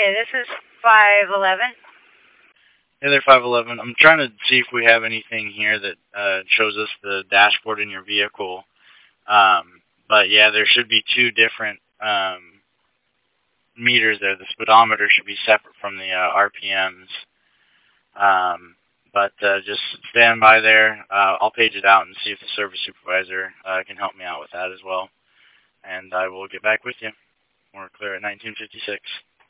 Okay, this is 511. Hey there, 511. I'm trying to see if we have anything here that shows us the dashboard in your vehicle. But yeah, there should be two different meters there. The speedometer should be separate from the RPMs. But just stand by there. I'll page it out and see if the service supervisor can help me out with that as well. And I will get back with you. We're clear at 1956.